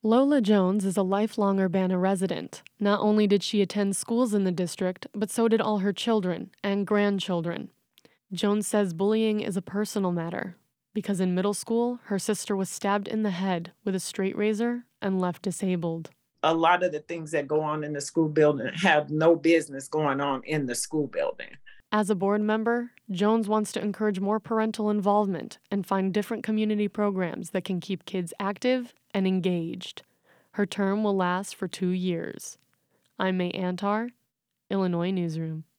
Lola Jones is a lifelong Urbana resident. Not only did she attend schools in the district, but so did all her children and grandchildren. Jones says bullying is a personal matter because in middle school, her sister was stabbed in the head with a straight razor and left disabled. A lot of the things that go on in the school building have no business going on in the school building. As a board member, Jones wants to encourage more parental involvement and find different community programs that can keep kids active and engaged. Her term will last for 2 years. I'm May Antar, Illinois Newsroom.